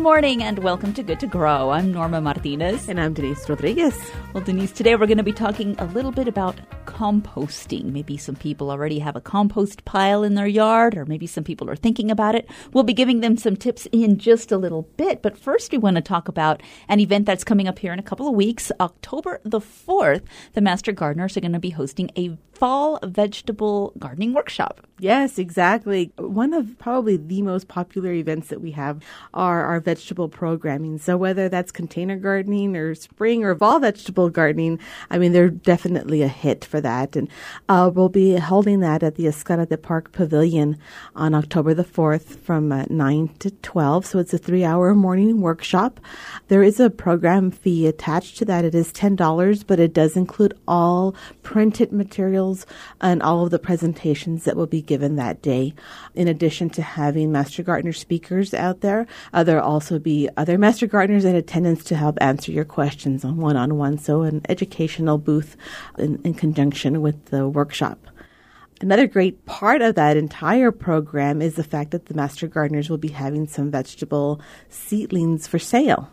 morning and welcome to Good to Grow. I'm Norma Martinez. And I'm Denise Rodriguez. Well, Denise, today we're going to be talking a little bit about composting. Maybe some people already have a compost pile in their yard, or maybe some people are thinking about it. We'll be giving them some tips in just a little bit. But first, we want to talk about an event that's coming up here in a couple of weeks. October the 4th, the Master Gardeners are going to be hosting a fall vegetable gardening workshop. Yes, exactly. One of probably the most popular events that we have are our vegetable programming. So whether that's container gardening or spring or fall vegetable gardening, I mean, they're definitely a hit for that. And we'll be holding that at the Escala de Park Pavilion on October the 4th from 9 to 12. So it's a 3-hour morning workshop. There is a program fee attached to that. It is $10, but it does include all printed materials and all of the presentations that will be given that day. In addition to having Master Gardener speakers out there, there'll also be other Master Gardeners in attendance to help answer your questions on one-on-one. So an educational booth in conjunction with the workshop. Another great part of that entire program is the fact that the Master Gardeners will be having some vegetable seedlings for sale.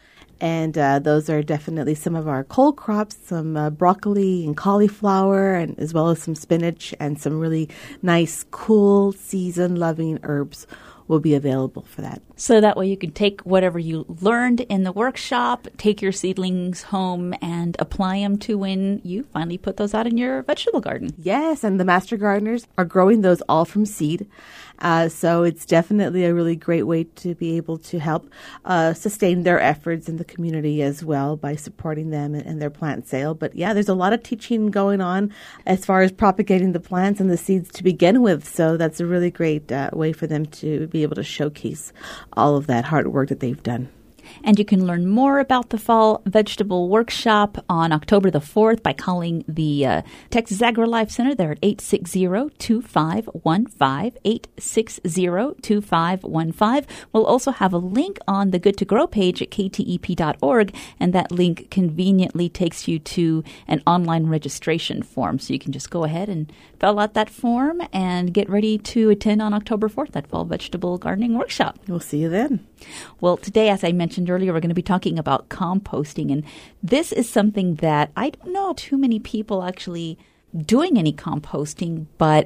And those are definitely some of our cold crops, some broccoli and cauliflower, and as well as some spinach and some really nice, cool, season-loving herbs will be available for that. So that way you can take whatever you learned in the workshop, take your seedlings home and apply them to when you finally put those out in your vegetable garden. Yes, and the Master Gardeners are growing those all from seed. So it's definitely a really great way to be able to help sustain their efforts in the community as well by supporting them and their plant sale. But yeah, there's a lot of teaching going on as far as propagating the plants and the seeds to begin with. So that's a really great way for them to be able to showcase all of that hard work that they've done. And you can learn more about the Fall Vegetable Workshop on October the 4th by calling the Texas Agri-Life Center. They're at 860-2515, 860-2515. We'll also have a link on the Good to Grow page at ktep.org, and that link conveniently takes you to an online registration form. So you can just go ahead and fill out that form and get ready to attend on October 4th, that Fall Vegetable Gardening Workshop. We'll see you then. Well, today, as I mentioned earlier, we're going to be talking about composting. And this is something that I don't know too many people actually doing any composting,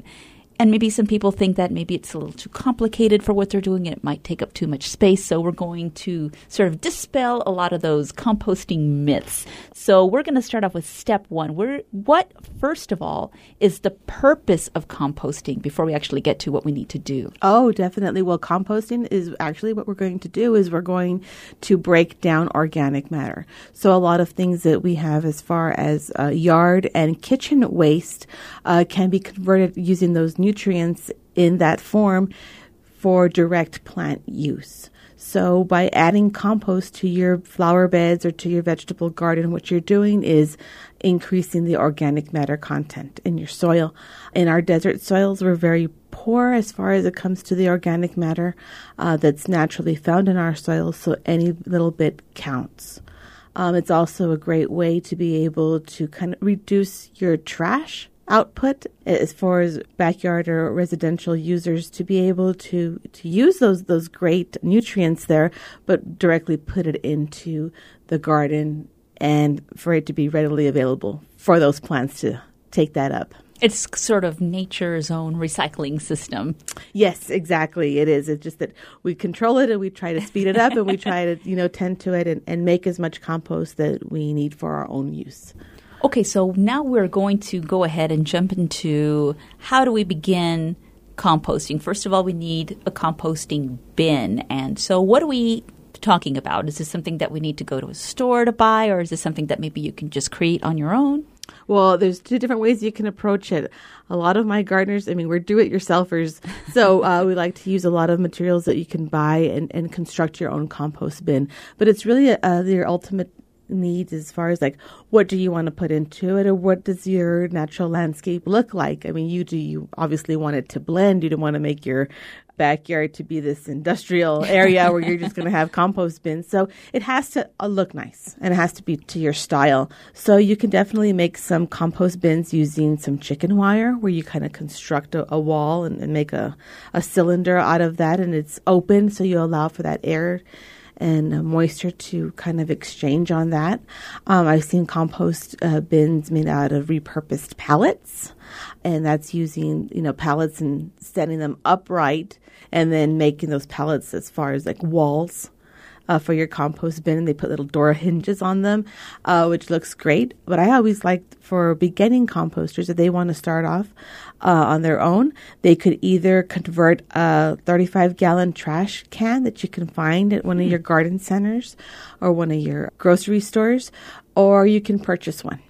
and maybe some people think that maybe it's a little too complicated for what they're doing and it might take up too much space. So we're going to sort of dispel a lot of those composting myths. So we're going to start off with step one. What, first of all, is the purpose of composting before we actually get to what we need to do? Oh, definitely. Well, composting is actually what we're going to do is we're going to break down organic matter. So a lot of things that we have as far as yard and kitchen waste can be converted using those nutrients in that form for direct plant use. So by adding compost to your flower beds or to your vegetable garden, what you're doing is increasing the organic matter content in your soil. In our desert soils, we're very poor as far as it comes to the organic matter that's naturally found in our soils, so any little bit counts. It's also a great way to be able to kind of reduce your trash output as far as backyard or residential users to be able to use those great nutrients there, but directly put it into the garden and for it to be readily available for those plants to take that up. It's sort of nature's own recycling system. Yes, exactly. It is. It's just that we control it and we try to speed it up and we try to, tend to it and make as much compost that we need for our own use. Okay, so now we're going to go ahead and jump into how do we begin composting. First of all, we need a composting bin. And so what are we talking about? Is this something that we need to go to a store to buy, or is this something that maybe you can just create on your own? Well, there's two different ways you can approach it. A lot of my gardeners, we're do-it-yourselfers, so we like to use a lot of materials that you can buy and construct your own compost bin. But it's really your ultimate needs as far as like what do you want to put into it, or what does your natural landscape look like? You obviously want it to blend. You don't want to make your backyard to be this industrial area where you're just going to have compost bins. So it has to look nice and it has to be to your style. So you can definitely make some compost bins using some chicken wire where you kind of construct a wall and make a cylinder out of that, and it's open so you allow for that air and moisture to kind of exchange on that. I've seen compost bins made out of repurposed pallets, and that's using, pallets and setting them upright and then making those pallets as far as like walls for your compost bin, and they put little door hinges on them, which looks great. But I always liked for beginning composters, if they want to start off on their own, they could either convert a 35-gallon trash can that you can find at one of your garden centers or one of your grocery stores, or you can purchase one.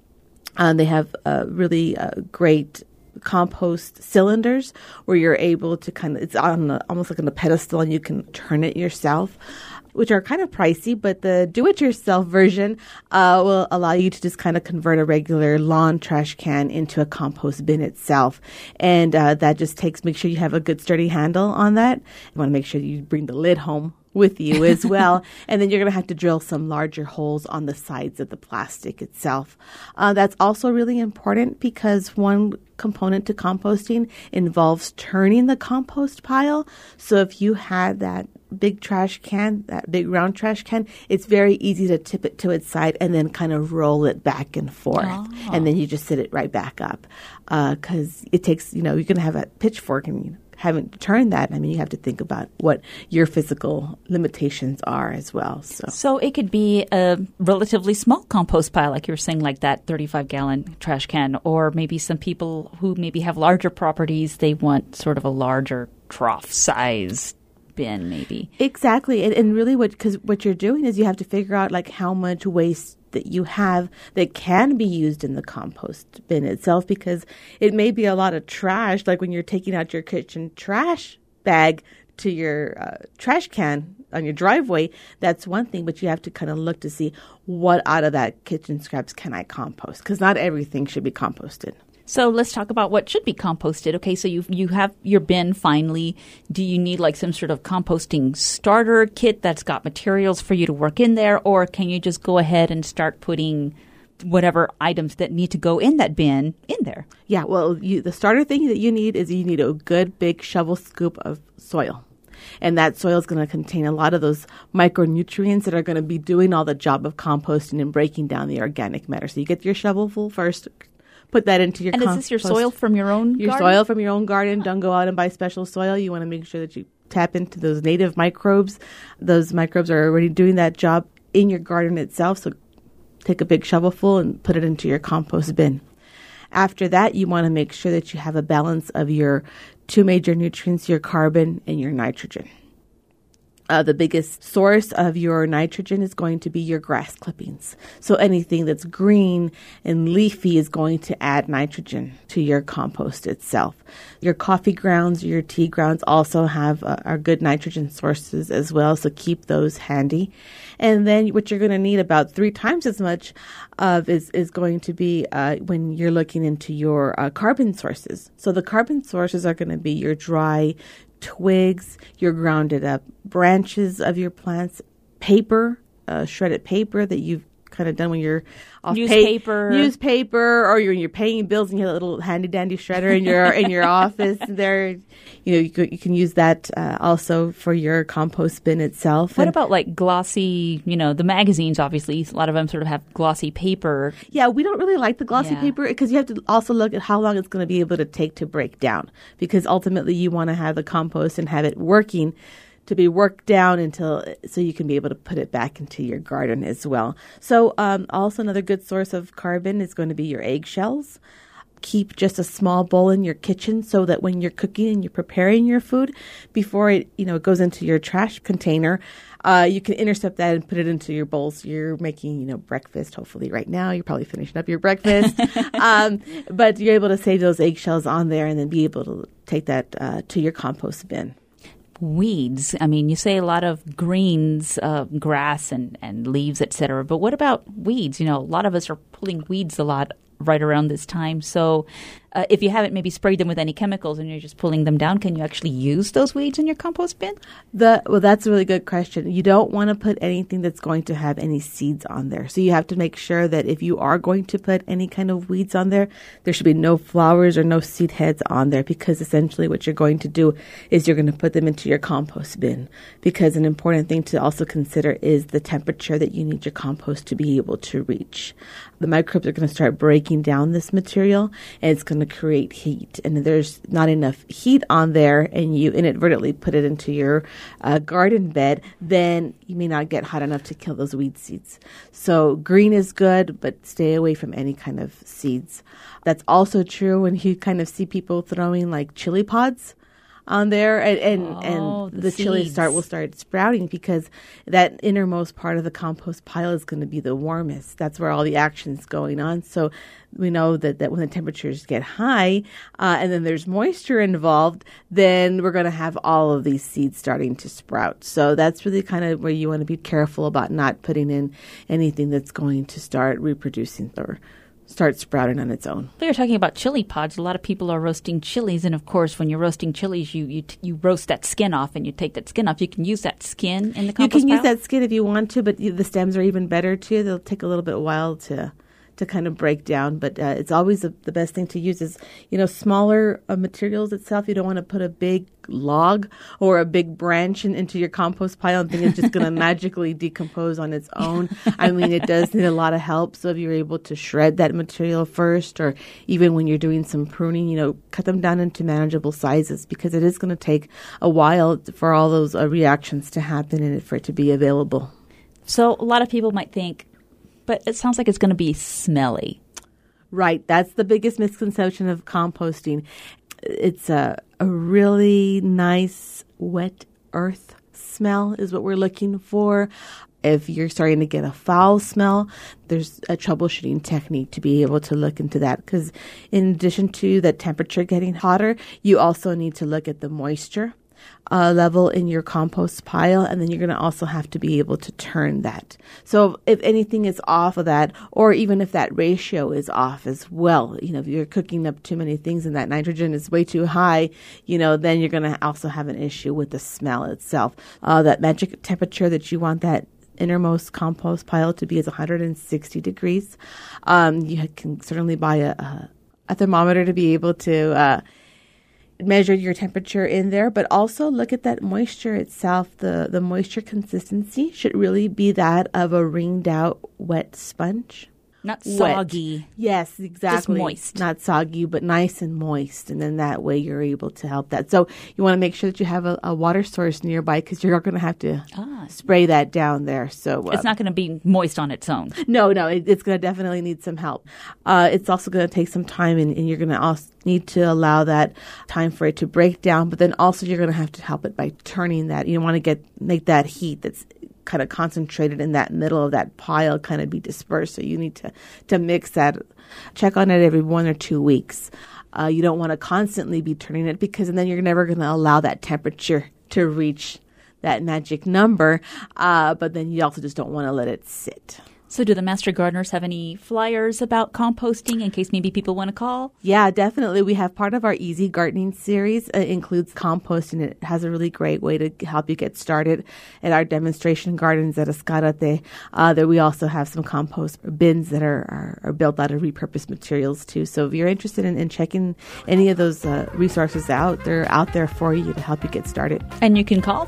They have really great compost cylinders where you're able to it's on almost like on a pedestal, and you can turn it yourself, which are kind of pricey, but the do-it-yourself version will allow you to just kind of convert a regular lawn trash can into a compost bin itself. And that just make sure you have a good sturdy handle on that. You want to make sure you bring the lid home with you as well. And then you're going to have to drill some larger holes on the sides of the plastic itself. That's also really important because one component to composting involves turning the compost pile. So if you had that big trash can, that big round trash can, it's very easy to tip it to its side and then kind of roll it back and forth. Oh. And then you just sit it right back up. Because it takes, you're going to have a pitchfork and having to turn that, you have to think about what your physical limitations are as well. So it could be a relatively small compost pile, like you were saying, like that 35-gallon trash can, or maybe some people who maybe have larger properties, they want sort of a larger trough size bin maybe. Exactly. And really what you're doing is you have to figure out like how much waste that you have that can be used in the compost bin itself, because it may be a lot of trash, like when you're taking out your kitchen trash bag to your trash can on your driveway. That's one thing, but you have to kind of look to see what out of that kitchen scraps can I compost, because not everything should be composted. So let's talk about what should be composted. Okay, so you have your bin finally. Do you need like some sort of composting starter kit that's got materials for you to work in there, or can you just go ahead and start putting whatever items that need to go in that bin in there? Yeah, well, the starter thing that you need is you need a good big shovel scoop of soil. And that soil is going to contain a lot of those micronutrients that are going to be doing all the job of composting and breaking down the organic matter. So you get your shovel full first. Put that into your compost. And is this your soil from your own garden? Your soil from your own garden. Don't go out and buy special soil. You want to make sure that you tap into those native microbes. Those microbes are already doing that job in your garden itself. So take a big shovelful and put it into your compost bin. After that, you want to make sure that you have a balance of your two major nutrients, your carbon and your nitrogen. The biggest source of your nitrogen is going to be your grass clippings. So anything that's green and leafy is going to add nitrogen to your compost itself. Your coffee grounds, your tea grounds also are good nitrogen sources as well, so keep those handy. And then what you're going to need about 3 times as much of is going to be when you're looking into your carbon sources. So the carbon sources are going to be your dry twigs, your grounded up branches of your plants, paper, shredded paper that you've kind of done when you're off newspaper, or you're paying bills and you have a little handy dandy shredder in your office there. You can use that also for your compost bin itself. What about like glossy, the magazines, obviously a lot of them sort of have glossy paper. Yeah, we don't really like the glossy paper because you have to also look at how long it's going to be able to take to break down, because ultimately you want to have the compost and have it working to be worked down so you can be able to put it back into your garden as well. So also another good source of carbon is going to be your eggshells. Keep just a small bowl in your kitchen so that when you're cooking and you're preparing your food, before it goes into your trash container, you can intercept that and put it into your bowls. You're making breakfast. Hopefully right now you're probably finishing up your breakfast, but you're able to save those eggshells on there and then be able to take that to your compost bin. Weeds. You say a lot of greens, grass and leaves, etc. But what about weeds? A lot of us are pulling weeds a lot right around this time. So if you haven't maybe sprayed them with any chemicals and you're just pulling them down, can you actually use those weeds in your compost bin? Well, that's a really good question. You don't want to put anything that's going to have any seeds on there. So you have to make sure that if you are going to put any kind of weeds on there, there should be no flowers or no seed heads on there, because essentially what you're going to do is you're going to put them into your compost bin. Because an important thing to also consider is the temperature that you need your compost to be able to reach. The microbes are going to start breaking down this material, and it's going to create heat. And if there's not enough heat on there and you inadvertently put it into your garden bed, then you may not get hot enough to kill those weed seeds. So green is good, but stay away from any kind of seeds. That's also true when you kind of see people throwing like chili pods on there, and the chili will start sprouting, because that innermost part of the compost pile is going to be the warmest. That's where all the action is going on. So we know that when the temperatures get high and then there's moisture involved, then we're going to have all of these seeds starting to sprout. So that's really kind of where you want to be careful about not putting in anything that's going to start reproducing or start sprouting on its own. We were talking about chili pods. A lot of people are roasting chilies, and of course, when you're roasting chilies, you roast that skin off, and you take that skin off. You can use that skin in the compost You can pile? use that skin if you want to, but the stems are even better too. They'll take a little bit while to kind of break down, but it's always the best thing to use is, smaller materials itself. You don't want to put a big log or a big branch into your compost pile and think it's just going to magically decompose on its own. I mean, it does need a lot of help. So if you're able to shred that material first, or even when you're doing some pruning, cut them down into manageable sizes, because it is going to take a while for all those reactions to happen and for it to be available. So a lot of people might think, but it sounds like it's going to be smelly. Right. That's the biggest misconception of composting. It's a really nice wet earth smell is what we're looking for. If you're starting to get a foul smell, there's a troubleshooting technique to be able to look into that. Because in addition to the temperature getting hotter, you also need to look at the moisture level in your compost pile, and then you're going to also have to be able to turn that. So if anything is off of that, or even if that ratio is off as well, if you're cooking up too many things and that nitrogen is way too high, then you're going to also have an issue with the smell itself. That magic temperature that you want that innermost compost pile to be is 160 degrees. You can certainly buy a thermometer to be able to measure your temperature in there, but also look at that moisture itself. The moisture consistency should really be that of a wringed out wet sponge. Not soggy. Wet. Yes, exactly. Just moist. Not soggy, but nice and moist. And then that way you're able to help that. So you want to make sure that you have a water source nearby, because you're going to have to spray that down there. So it's not going to be moist on its own. No, it's going to definitely need some help. It's also going to take some time, and you're going to also need to allow that time for it to break down. But then also you're going to have to help it by turning that. You want to make that heat that's kind of concentrated in that middle of that pile kind of be dispersed. So you need to mix that. Check on it every 1 or 2 weeks. You don't want to constantly be turning it, because then you're never going to allow that temperature to reach that magic number. But then you also just don't want to let it sit. So do the Master Gardeners have any flyers about composting in case maybe people want to call? Yeah, definitely. We have part of our Easy Gardening series. It includes composting. It has a really great way to help you get started at our demonstration gardens at Escarate. There we also have some compost bins that are built out of repurposed materials too. So if you're interested in checking any of those resources out, they're out there for you to help you get started. And you can call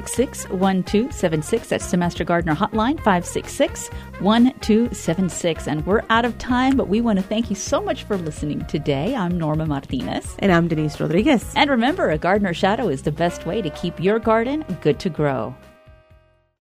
566-1276. That's the Master Gardener hotline, 566-1276. And we're out of time, but we want to thank you so much for listening today. I'm Norma Martinez. And I'm Denise Rodriguez. And remember, a gardener shadow is the best way to keep your garden good to grow.